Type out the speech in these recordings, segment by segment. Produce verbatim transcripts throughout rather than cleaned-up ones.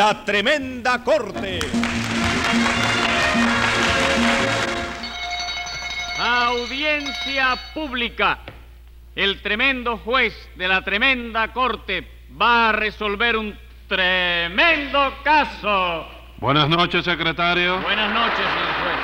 La Tremenda Corte. Audiencia pública. El tremendo juez de la Tremenda Corte va a resolver un tremendo caso. Buenas noches, secretario. Buenas noches, señor juez.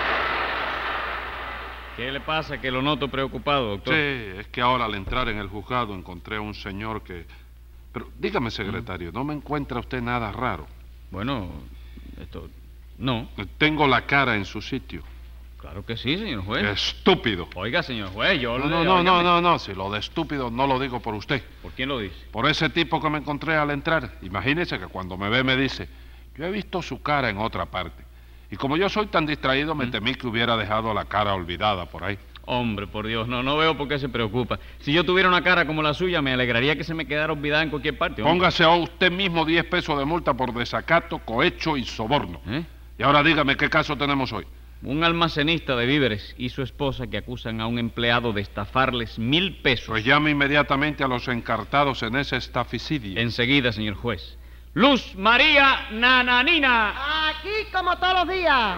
¿Qué le pasa? Que lo noto preocupado, doctor. Sí, es que ahora al entrar en el juzgado encontré a un señor que... Pero dígame, secretario, ¿no me encuentra usted nada raro? Bueno, esto... No. Tengo la cara en su sitio. Claro que sí, señor juez. Estúpido. Oiga, señor juez, yo No, le... no, no, no, no, no, si lo de estúpido no lo digo por usted. ¿Por quién lo dice? Por ese tipo que me encontré al entrar. Imagínese que cuando me ve me dice, yo he visto su cara en otra parte. Y como yo soy tan distraído, me temí que hubiera dejado la cara olvidada por ahí. Hombre, por Dios, no, no veo por qué se preocupa. Si yo tuviera una cara como la suya, me alegraría que se me quedara olvidada en cualquier parte. Hombre. Póngase a usted mismo diez pesos de multa por desacato, cohecho y soborno. ¿Eh? Y ahora dígame, ¿qué caso tenemos hoy? Un almacenista de víveres y su esposa que acusan a un empleado de estafarles mil pesos. Pues llame inmediatamente a los encartados en ese estaficidio. Enseguida, señor juez. Luz María Nananina. Aquí como todos los días.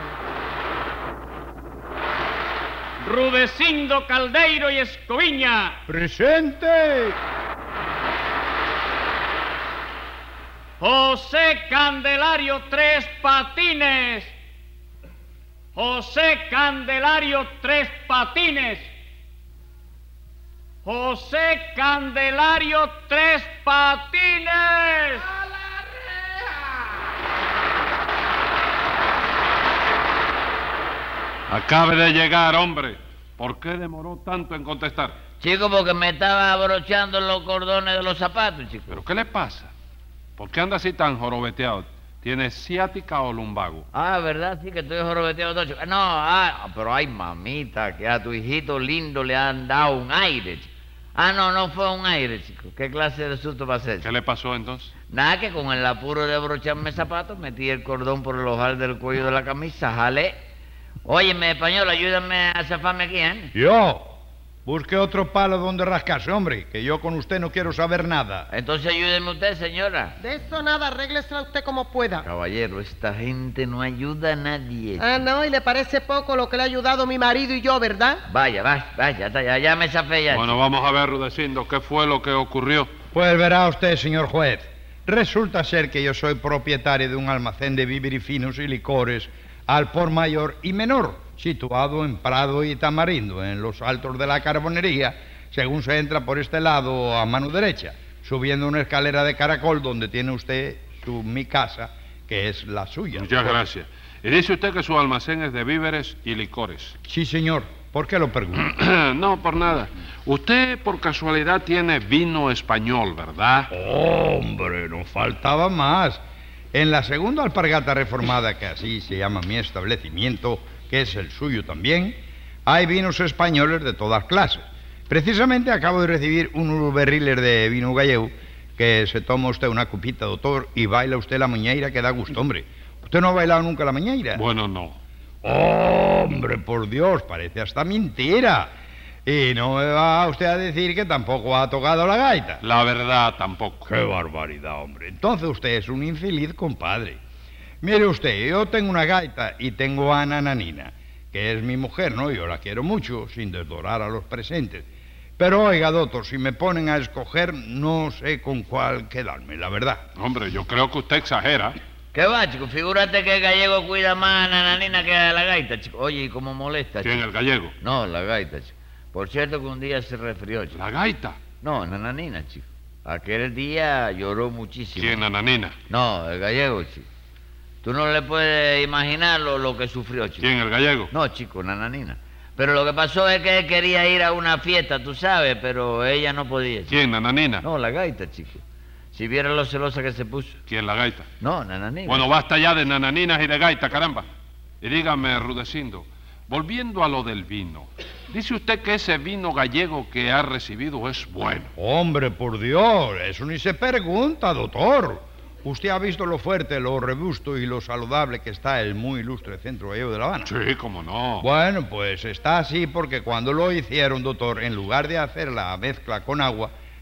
Rudecindo Caldeiro y Escoviña. ¡Presente! José Candelario Tres Patines. José Candelario Tres Patines. José Candelario Tres Patines. ¡A la reja! Acabe de llegar, hombre. ¿Por qué demoró tanto en contestar? Chico, porque me estaba abrochando los cordones de los zapatos, chico. ¿Pero qué le pasa? ¿Por qué anda así tan jorobeteado? ¿Tiene ciática o lumbago? Ah, ¿verdad? Sí, que estoy jorobeteado todo, chico. No, ah, pero ay, mamita, que a tu hijito lindo le han dado un aire, chico. Ah, no, no fue un aire, chico. ¿Qué clase de susto va a ser? ¿Qué le pasó entonces? Nada, que con el apuro de abrocharme zapatos, metí el cordón por el ojal del cuello de la camisa, jalé. Óyeme, español, ayúdame a zafarme aquí, ¿eh? Yo. Busque otro palo donde rascarse, hombre, que yo con usted no quiero saber nada. Entonces ayúdeme usted, señora. De eso nada, arréglesela usted como pueda. Caballero, esta gente no ayuda a nadie. Ah, no, y le parece poco lo que le ha ayudado mi marido y yo, ¿verdad? Vaya, vaya, vaya, ya, ya, ya me zafé ya. Bueno, vamos a ver, Rudecindo, ¿qué fue lo que ocurrió? Pues verá usted, señor juez. Resulta ser que yo soy propietario de un almacén de víveres finos y licores al por mayor y menor, situado en Prado y Tamarindo, en los altos de la Carbonería, según se entra por este lado a mano derecha, subiendo una escalera de caracol donde tiene usted su, mi casa, que es la suya. Muchas gracias. Y dice usted que su almacén es de víveres y licores. Sí, señor. ¿Por qué lo pregunta? No, por nada. Usted por casualidad tiene vino español, ¿verdad? Hombre, no faltaba más. En la segunda alpargata reformada, que así se llama mi establecimiento, que es el suyo también, hay vinos españoles de todas clases. Precisamente acabo de recibir unos barriles de vino gallego, que se toma usted una copita, doctor, y baila usted la muñeira, que da gusto, hombre. ¿Usted no ha bailado nunca la muñeira? Bueno, no. Hombre, por Dios, parece hasta mentira. Y no me va usted a decir que tampoco ha tocado la gaita. La verdad, tampoco. ¡Qué barbaridad, hombre! Entonces usted es un infeliz compadre. Mire usted, yo tengo una gaita y tengo a Nananina, que es mi mujer, ¿no? Yo la quiero mucho, sin desdorar a los presentes. Pero oiga, doctor, si me ponen a escoger, no sé con cuál quedarme, la verdad. Hombre, yo creo que usted exagera. ¿Qué va, chico? Figúrate que el gallego cuida más a Nananina que a la gaita, chico. Oye, ¿y cómo molesta, chico? ¿Quién, el gallego? No, la gaita, chico. Por cierto que un día se resfrió, chico. ¿La gaita? No, Nananina, chico. Aquel día lloró muchísimo. ¿Quién, Nananina? No, el gallego, chico. Tú no le puedes imaginar lo, lo que sufrió, chico. ¿Quién, el gallego? No, chico, Nananina. Pero lo que pasó es que él quería ir a una fiesta, tú sabes, pero ella no podía, chico. ¿Quién, Nananina? No, la gaita, chico. Si viera lo celosa que se puso. ¿Quién, la gaita? No, Nananina. Bueno, basta ya de nananinas y de gaita, caramba. Y dígame, Rudecindo, volviendo a lo del vino, dice usted que ese vino gallego que ha recibido es bueno. Hombre, por Dios, eso ni se pregunta, doctor. Usted ha visto lo fuerte, lo robusto y lo saludable que está el muy ilustre Centro Gallego de La Habana. Sí, cómo no. Bueno, pues está así porque cuando lo hicieron, doctor, en lugar de hacer la mezcla con agua,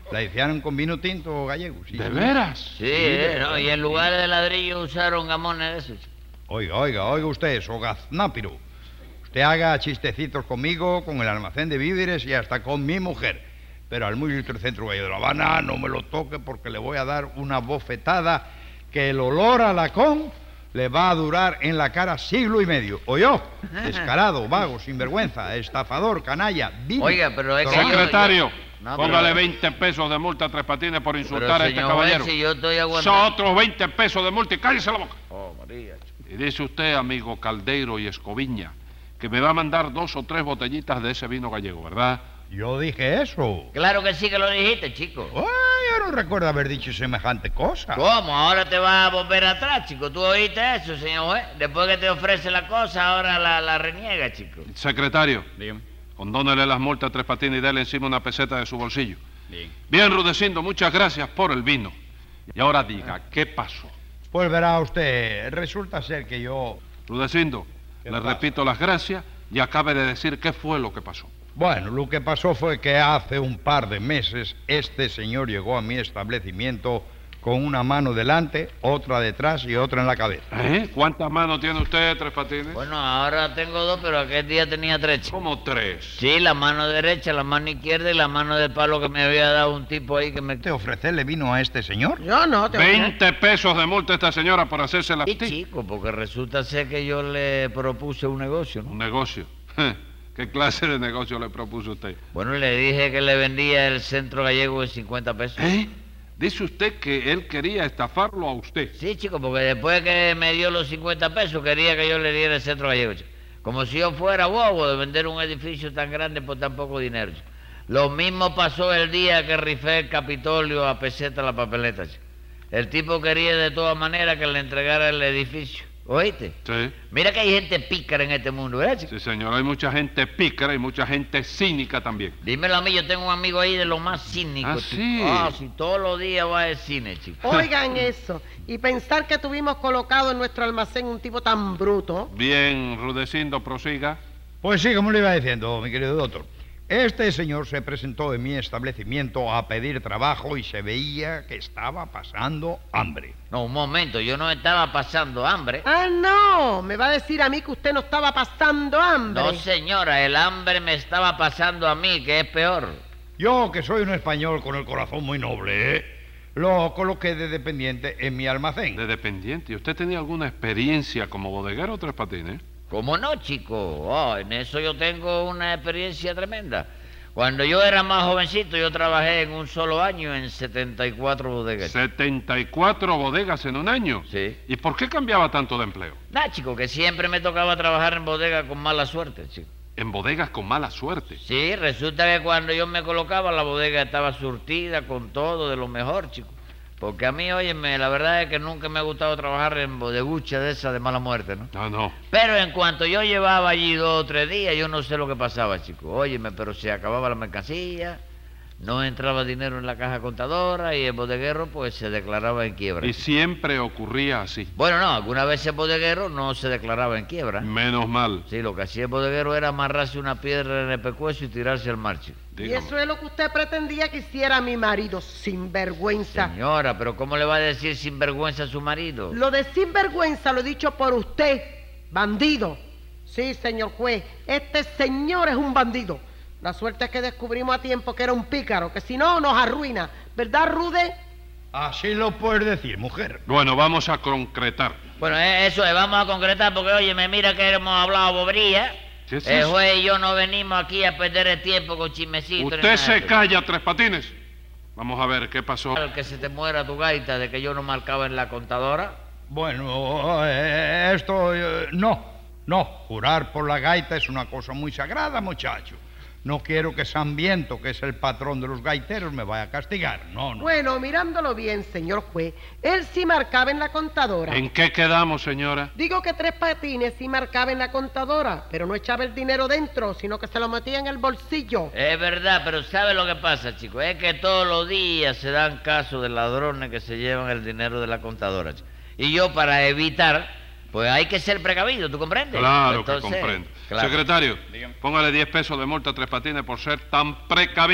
La hicieron con vino tinto gallego, sí. ¿De veras? Sí, eh, ¿no? Y en lugar de ladrillo usaron gamones de esos, chico. Oiga, oiga, oiga usted, eso gaznápiro. Usted haga chistecitos conmigo, con el almacén de víveres y hasta con mi mujer. Pero al muy ilustre Centro Gallo de La Habana no me lo toque porque le voy a dar una bofetada que el olor a lacón le va a durar en la cara siglo y medio. ¿Oyó? Descarado, vago, sinvergüenza, estafador, canalla, vil. Oiga, pero es que yo- Secretario, yo- No, póngale pero- veinte pesos de multa a Tres Patines por insultar Pero, a este señor caballero. juez, si yo estoy Son aguantando... otros veinte pesos de multa y cállese la boca. Oh, María, chico. Y dice usted, amigo Caldeiro y Escoviña, que me va a mandar dos o tres botellitas de ese vino gallego, ¿verdad? Yo dije eso. Claro que sí que lo dijiste, chico. Ay, yo no recuerdo haber dicho semejante cosa. ¿Cómo? Ahora te vas a volver atrás, chico. ¿Tú oíste eso, señor juez? Después que te ofrece la cosa, ahora la, la reniega, chico. Secretario, Dígame. condónele las multas a Tres Patines y dele encima una peseta de su bolsillo. Bien. Bien, Rudecindo, muchas gracias por el vino. Y ahora diga, ¿qué pasó? Pues verá usted, resulta ser que yo... Rudecindo, ¿Qué le pasa? repito las gracias y acabe de decir qué fue lo que pasó. Bueno, lo que pasó fue que hace un par de meses este señor llegó a mi establecimiento con una mano delante, otra detrás y otra en la cabeza. ¿Eh? ¿Cuántas manos tiene usted, Tres Patines? Bueno, ahora tengo dos, pero aquel día tenía tres, chico. Como tres. Sí, la mano derecha, la mano izquierda y la mano del palo que me había dado un tipo ahí que me... ¿Te ofrecerle vino a este señor? Yo no, te voy a- veinte pesos de multa a esta señora por hacerse la Sí, pti. chico, porque resulta ser que yo le propuse un negocio, Un ¿no? negocio. ¿Qué clase de negocio le propuso usted? Bueno, le dije que le vendía el centro gallego en cincuenta pesos. ¿Eh? Dice usted que él quería estafarlo a usted. Sí, chico, porque después que me dio los cincuenta pesos quería que yo le diera el centro gallego, chico. Como si yo fuera bobo de vender un edificio tan grande por tan poco dinero, chico. Lo mismo pasó el día que rifé el Capitolio a peseta la papeleta, chico. El tipo quería de todas maneras que le entregara el edificio. ¿Oíste? Sí. Mira que hay gente pícara en este mundo, ¿verdad, chico? Sí, señor. Hay mucha gente pícara y mucha gente cínica también. Dímelo a mí, yo tengo un amigo ahí de lo más cínico. ¿Ah, chico. sí? Ah, si todos los días va al cine, chico. Oigan eso. Y pensar que tuvimos colocado en nuestro almacén un tipo tan bruto. Bien, Rudecindo, prosiga. Pues sí, como le iba diciendo, mi querido doctor. Este señor se presentó en mi establecimiento a pedir trabajo y se veía que estaba pasando hambre. No, un momento, yo no estaba pasando hambre. Ah, no. Me va a decir a mí que usted no estaba pasando hambre. No, señora, el hambre me estaba pasando a mí, que es peor. Yo, que soy un español con el corazón muy noble, ¿eh? Lo coloqué de dependiente en mi almacén. De dependiente. ¿Y usted tenía alguna experiencia como bodeguero, Tres Patines? ¿Cómo no, chico? Oh, en eso yo tengo una experiencia tremenda. Cuando yo era más jovencito, yo trabajé en un solo año en setenta y cuatro bodegas. setenta y cuatro bodegas en un año. Sí. ¿Y por qué cambiaba tanto de empleo? Nah, chico, que siempre me tocaba trabajar en bodega con mala suerte, chico. En bodegas con mala suerte. Sí, resulta que cuando yo me colocaba, la bodega estaba surtida con todo de lo mejor, chico. Porque a mí, óyeme, la verdad es que nunca me ha gustado trabajar en bodegucha de esa de mala muerte, ¿no? No, no. Pero en cuanto yo llevaba allí dos o tres días, yo no sé lo que pasaba, chico. Óyeme, pero se acababa la mercancía, no entraba dinero en la caja contadora y el bodeguero pues se declaraba en quiebra. Y siempre ocurría así. Bueno, no, algunas veces el bodeguero no se declaraba en quiebra. Menos mal. Sí, lo que hacía el bodeguero era amarrarse una piedra en el pescuezo y tirarse al mar, chico. Y Dígame. eso es lo que usted pretendía que hiciera mi marido, sinvergüenza. Señora, pero ¿cómo le va a decir sinvergüenza a su marido? Lo de sinvergüenza lo he dicho por usted, bandido. Sí, señor juez, este señor es un bandido. La suerte es que descubrimos a tiempo que era un pícaro, que si no nos arruina. ¿Verdad, Rude? Así lo puedes decir, mujer. Bueno, vamos a concretar. Bueno, eh, eso es, vamos a concretar porque, oye, me mira que hemos hablado bobería. ¿Qué es El eso? juez y yo no venimos aquí a perder el tiempo con chismecitos. ni Usted nada de se eso. calla, Tres Patines. Vamos a ver qué pasó. Al que se te muera tu gaita de que yo no marcaba en la contadora. Bueno, eh, esto... eh, no, no. Jurar por la gaita es una cosa muy sagrada, muchacho. No quiero que San Viento, que es el patrón de los gaiteros, me vaya a castigar. No, no. Bueno, mirándolo bien, señor juez, él sí marcaba en la contadora. ¿En qué quedamos, señora? Digo que Tres Patines sí marcaba en la contadora, pero no echaba el dinero dentro, sino que se lo metía en el bolsillo. Es verdad, pero ¿sabe lo que pasa, chicos? Es que todos los días se dan casos de ladrones que se llevan el dinero de la contadora, chico. Y yo, para evitar, pues hay que ser precavido, ¿tú comprendes? Claro Entonces, que comprendo. claro. Secretario, Dígame. póngale diez pesos de multa a Tres Patines por ser tan precavido.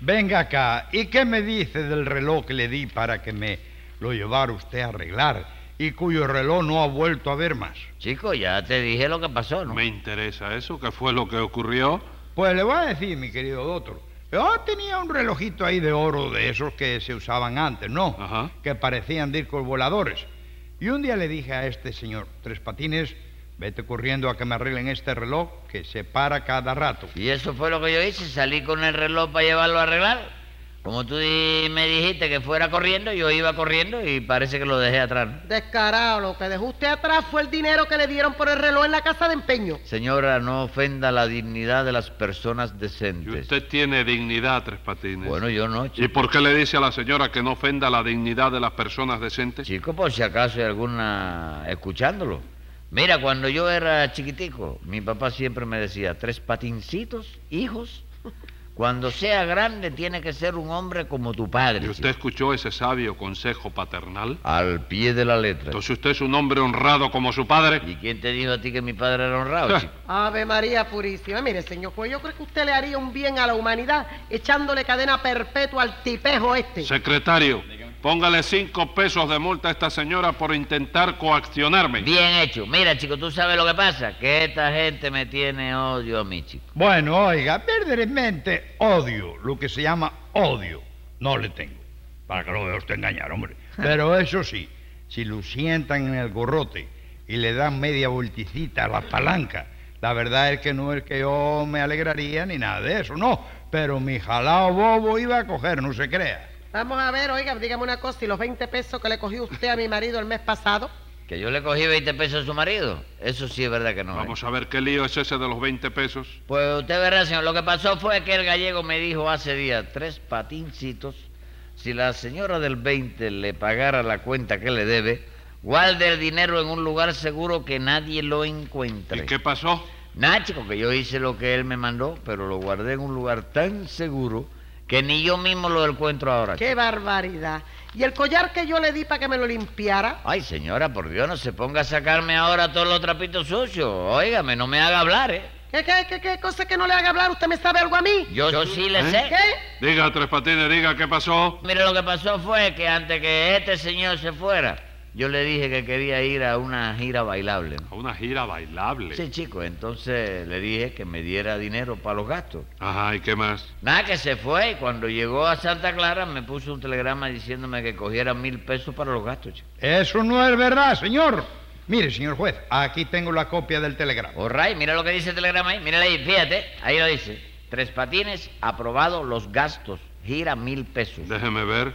Venga acá, ¿y qué me dice del reloj que le di para que me lo llevara usted a arreglar y cuyo reloj no ha vuelto a ver más? Chico, ya te dije lo que pasó, ¿no? Me interesa eso, ¿qué fue lo que ocurrió? Pues le voy a decir, mi querido doctor, yo tenía un relojito ahí de oro de esos que se usaban antes, ¿no? Ajá. Que parecían discos voladores. Y un día le dije a este señor Tres Patines, vete corriendo a que me arreglen este reloj que se para cada rato. Y eso fue lo que yo hice, salí con el reloj para llevarlo a arreglar. Como tú di- me dijiste que fuera corriendo, yo iba corriendo y parece que lo dejé atrás, ¿no? Descarado, lo que dejó usted atrás fue el dinero que le dieron por el reloj en la casa de empeño. Señora, no ofenda la dignidad de las personas Y decentes. usted tiene dignidad, Tres Patines. Bueno, yo no, ¿Y chico. por qué le dice a la señora que no ofenda la dignidad de las personas decentes? Chico, por si acaso hay alguna escuchándolo. Mira, cuando yo era chiquitico, mi papá siempre me decía, Tres Patincitos, hijos, cuando sea grande tiene que ser un hombre como tu padre. ¿Y usted chico". escuchó ese sabio consejo paternal? Al pie de la letra. Entonces usted es un hombre honrado como su padre. ¿Y quién te dijo a ti que mi padre era honrado, chico? Ave María Purísima. Mire, señor juez, yo creo que usted le haría un bien a la humanidad echándole cadena perpetua al tipejo este. Secretario, póngale cinco pesos de multa a esta señora por intentar coaccionarme. Bien hecho. Mira, chico, tú sabes lo que pasa, que esta gente me tiene odio a mí, chico. Bueno, oiga, verdaderamente odio, lo que se llama odio, no le tengo. Para que lo vea usted engañar, hombre. Pero eso sí, si lo sientan en el gorrote y le dan media volticita a la palanca, la verdad es que no es que yo me alegraría ni nada de eso, no. Pero mi jalao bobo iba a coger, no se crea. Vamos a ver, oiga, dígame una cosa, ¿y los veinte pesos que le cogió usted a mi marido el mes pasado? Que yo le cogí veinte pesos a su marido. Eso sí es verdad que no. ¿eh? Vamos a ver qué lío es ese de los veinte pesos. Pues usted verá, señor, lo que pasó fue que el gallego me dijo hace días, Tres Patincitos, si la señora del veinte le pagara la cuenta que le debe, guarde el dinero en un lugar seguro que nadie lo encuentre. ¿Y qué pasó? Nada, chico, que yo hice lo que él me mandó, pero lo guardé en un lugar tan seguro que ni yo mismo lo encuentro ahora. ¡Qué barbaridad! ¿Y el collar que yo le di para que me lo limpiara? Ay, señora, por Dios, no se ponga a sacarme ahora todos los trapitos sucios. Óigame, no me haga hablar, ¿eh? ¿Qué, qué, qué, qué cosa que no le haga hablar? ¿Usted me sabe algo a mí? Yo, yo sí le ¿Eh? sé. ¿Qué? Diga, Tres Patines, diga qué pasó. Mire, lo que pasó fue que antes que este señor se fuera, yo le dije que quería ir a una gira bailable, ¿no? A una gira bailable. Sí, chico, entonces le dije que me diera dinero para los gastos. Ajá, ¿y qué más? Nada, que se fue y cuando llegó a Santa Clara me puso un telegrama diciéndome que cogiera mil pesos para los gastos, chico. Eso no es verdad, señor. Mire, señor juez, aquí tengo la copia del telegrama. All right, mira lo que dice el telegrama ahí, mírale ahí, fíjate, ahí lo dice. Tres Patines, aprobado los gastos, gira mil pesos. Déjeme ver.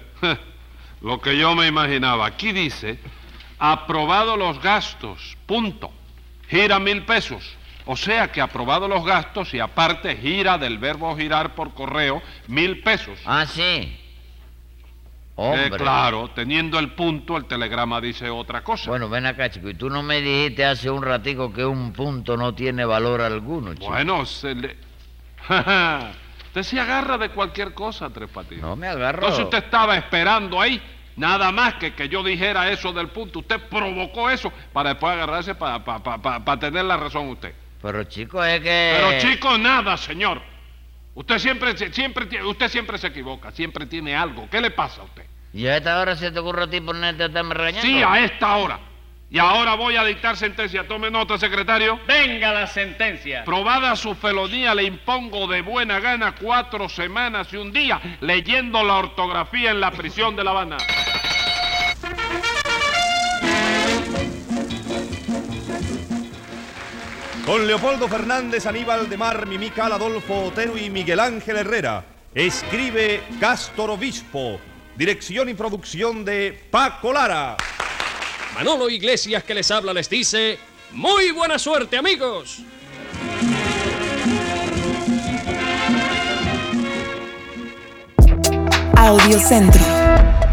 Lo que yo me imaginaba. Aquí dice, aprobado los gastos, punto. Gira mil pesos. O sea que aprobado los gastos y aparte gira del verbo girar por correo mil pesos. Ah, sí. Hombre. Eh, claro, teniendo el punto, el telegrama dice otra cosa. Bueno, ven acá, chico, y tú no me dijiste hace un ratico que un punto no tiene valor alguno, chico. Bueno, se le... Usted se agarra de cualquier cosa, Tres Patines. No me agarro. Entonces usted estaba esperando ahí, nada más que que yo dijera eso del punto. Usted provocó eso para después agarrarse para pa, pa, pa, pa tener la razón usted. Pero, chico, es que... Pero chico, nada, señor. Usted siempre, siempre, usted siempre se equivoca, siempre tiene algo. ¿Qué le pasa a usted? ¿Y a esta hora se te ocurre a ti ponerte a estarme regañando? Sí, a esta hora. Y ahora voy a dictar sentencia. Tome nota, secretario. Venga la sentencia. Probada su felonía, le impongo de buena gana cuatro semanas y un día leyendo la ortografía en la prisión de La Habana. Con Leopoldo Fernández, Aníbal de Mar, Mimical, Adolfo Otero y Miguel Ángel Herrera. Escribe Cástor Obispo. Dirección y producción de Paco Lara. Manolo Iglesias, que les habla, les dice: ¡muy buena suerte, amigos! Audiocentro.